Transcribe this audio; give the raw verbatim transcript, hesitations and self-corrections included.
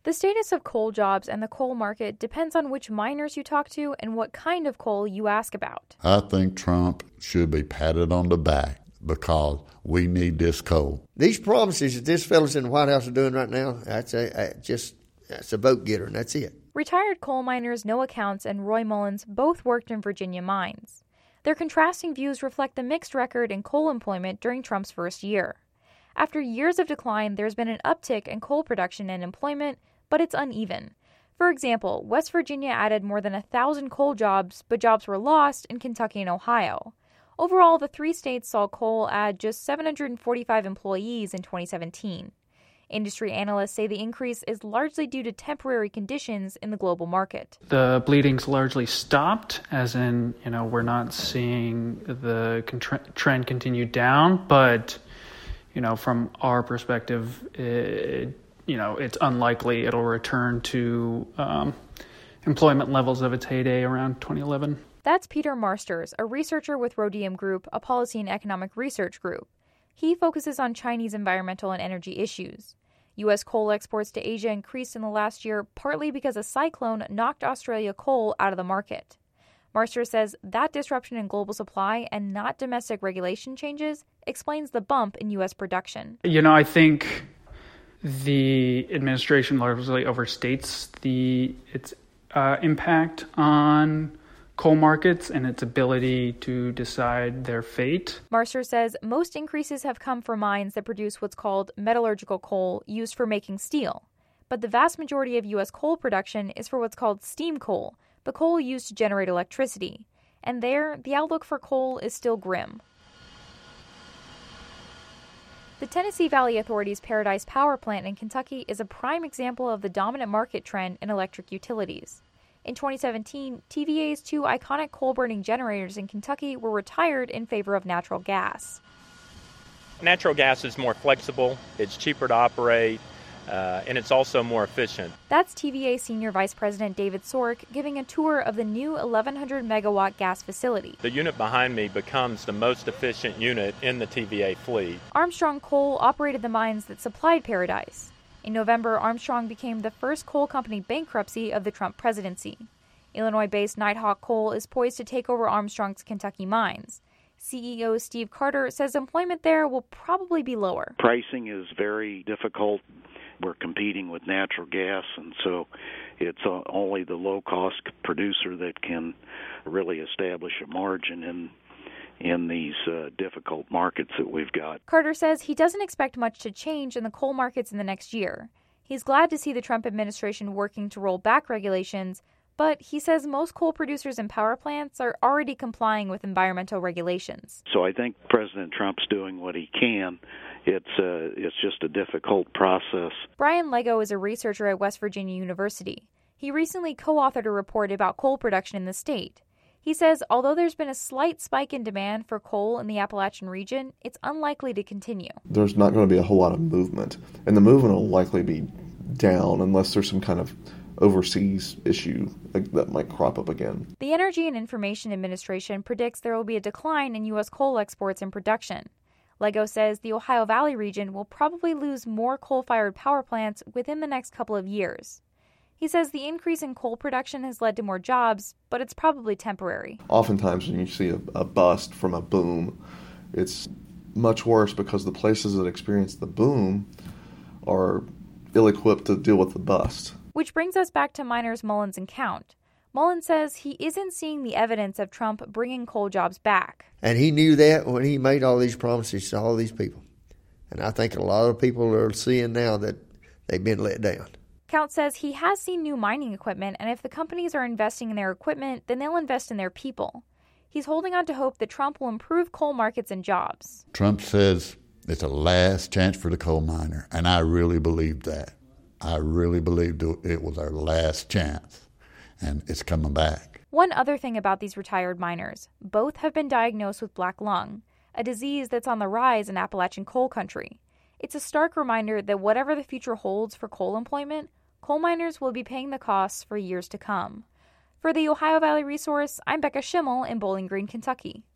The status of coal jobs and the coal market depends on which miners you talk to and what kind of coal you ask about. I think Trump should be patted on the back because we need this coal. These promises that this fellow's in the White House are doing right now, that's a, a just that's a vote getter, and that's it. Retired coal miners Noah Counts and Roy Mullins both worked in Virginia mines. Their contrasting views reflect the mixed record in coal employment during Trump's first year. After years of decline, there's been an uptick in coal production and employment, but it's uneven. For example, West Virginia added more than a thousand coal jobs, but jobs were lost in Kentucky and Ohio. Overall, the three states saw coal add just seven hundred forty-five employees in twenty seventeen. Industry analysts say the increase is largely due to temporary conditions in the global market. The bleeding's largely stopped, as in, you know, we're not seeing the contra- trend continue down, but, you know, from our perspective, it, you know, it's unlikely it'll return to um, employment levels of its heyday around twenty eleven. That's Peter Marsters, a researcher with Rhodium Group, a policy and economic research group. He focuses on Chinese environmental and energy issues. U S coal exports to Asia increased in the last year partly because a cyclone knocked Australia coal out of the market. Marsters says that disruption in global supply and not domestic regulation changes explains the bump in U S production. You know, I think the administration largely overstates the its uh, impact on coal markets and its ability to decide their fate. Marsters says most increases have come from mines that produce what's called metallurgical coal used for making steel. But the vast majority of U S coal production is for what's called steam coal, the coal used to generate electricity. And there, the outlook for coal is still grim. The Tennessee Valley Authority's Paradise Power Plant in Kentucky is a prime example of the dominant market trend in electric utilities. In twenty seventeen, T V A's two iconic coal-burning generators in Kentucky were retired in favor of natural gas. Natural gas is more flexible, it's cheaper to operate, uh, and it's also more efficient. That's T V A Senior Vice President David Sork giving a tour of the new eleven hundred megawatt gas facility. The unit behind me becomes the most efficient unit in the T V A fleet. Armstrong Coal operated the mines that supplied Paradise. In November, Armstrong became the first coal company bankruptcy of the Trump presidency. Illinois-based Nighthawk Coal is poised to take over Armstrong's Kentucky mines. C E O Steve Carter says employment there will probably be lower. Pricing is very difficult. We're competing with natural gas, and so it's only the low-cost producer that can really establish a margin in in these uh, difficult markets that we've got. Carter says he doesn't expect much to change in the coal markets in the next year. He's glad to see the Trump administration working to roll back regulations, but he says most coal producers and power plants are already complying with environmental regulations. So I think President Trump's doing what he can. It's uh, it's just a difficult process. Brian Lego is a researcher at West Virginia University. He recently co-authored a report about coal production in the state. He says although there's been a slight spike in demand for coal in the Appalachian region, it's unlikely to continue. There's not going to be a whole lot of movement, and the movement will likely be down unless there's some kind of overseas issue that might crop up again. The Energy and Information Administration predicts there will be a decline in U S coal exports and production. Lego says the Ohio Valley region will probably lose more coal-fired power plants within the next couple of years. He says the increase in coal production has led to more jobs, but it's probably temporary. Oftentimes when you see a, a bust from a boom, it's much worse because the places that experience the boom are ill-equipped to deal with the bust. Which brings us back to miners Mullins and Count. Mullins says he isn't seeing the evidence of Trump bringing coal jobs back. And he knew that when he made all these promises to all these people. And I think a lot of people are seeing now that they've been let down. Count says he has seen new mining equipment, and if the companies are investing in their equipment, then they'll invest in their people. He's holding on to hope that Trump will improve coal markets and jobs. Trump says it's a last chance for the coal miner, and I really believe that. I really believed it was our last chance, and it's coming back. One other thing about these retired miners, both have been diagnosed with black lung, a disease that's on the rise in Appalachian coal country. It's a stark reminder that whatever the future holds for coal employment, coal miners will be paying the costs for years to come. For the Ohio Valley Resource, I'm Becca Schimmel in Bowling Green, Kentucky.